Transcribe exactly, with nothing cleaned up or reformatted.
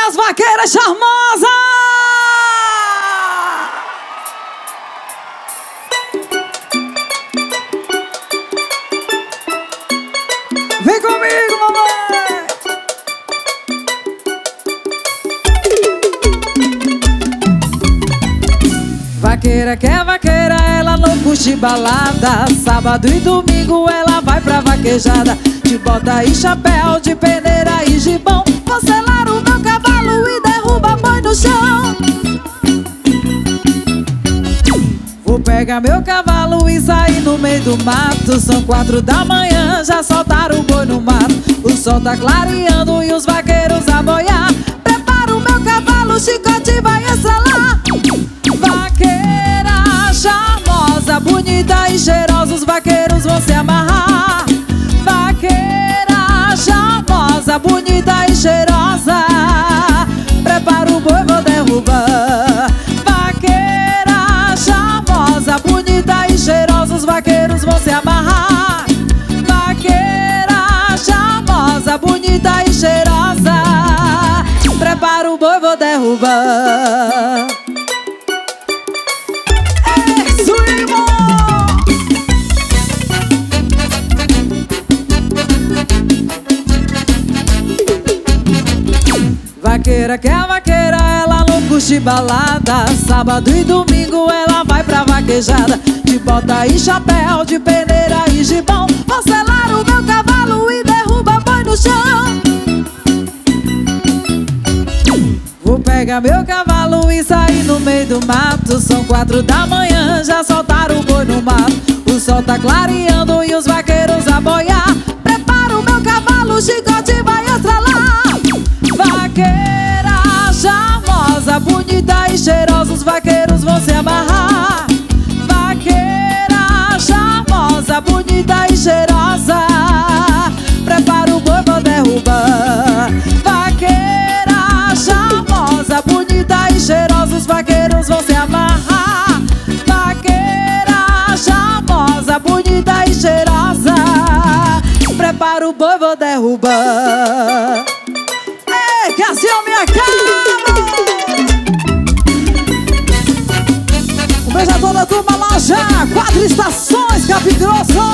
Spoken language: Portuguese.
as vaqueiras charmosas! Vem comigo, mamãe! Vaqueira que é vaqueira, ela não curte balada. Sábado e domingo ela vai pra vaquejada. De bota e chapéu, de peneira e gibão. Vou selar o meu cavalo e derruba boi no chão. Vou pegar meu cavalo e sair no meio do mato. São quatro da manhã, já soltaram o boi no mato. O sol tá clareando e os vaqueiros a boiar. Prepara o meu cavalo, o chicote vai estralar. Vaqueira charmosa, bonita e cheirosa, os vaqueiros vão se amarrar. Vaqueira charmosa, bonita e cheirosa, prepara o boi, vou derrubar. Vaqueira charmosa, bonita e cheirosa, os vaqueiros vão se amarrar. Vaqueira charmosa, bonita e cheirosa, prepara o boi, vou derrubar. Vaqueira que é vaqueira, ela não curte balada. Sábado e domingo ela vai pra vaquejada. De bota e chapéu, de peneira e gibão. Vou selar o meu cavalo e derruba boi no chão. Vou pegar meu cavalo e sair no meio do mato. São quatro da manhã, já soltaram o boi no mato. O sol tá clareando e os vaqueiros a boiar. Prepara o meu cavalo, o chicote vai estralar. Vaqueira charmosa, bonita e cheirosa, os vaqueiros vão se amarrar. Vaqueira charmosa, bonita e cheirosa, prepara o boi, vou derrubar. Vaqueira charmosa, bonita e cheirosa, os vaqueiros vão se amarrar. Vaqueira charmosa, bonita e cheirosa, prepara o boi, vou derrubar. Que assim eu me acabo. Um beijo a toda a turma lá já. Quatro estações, Capitão.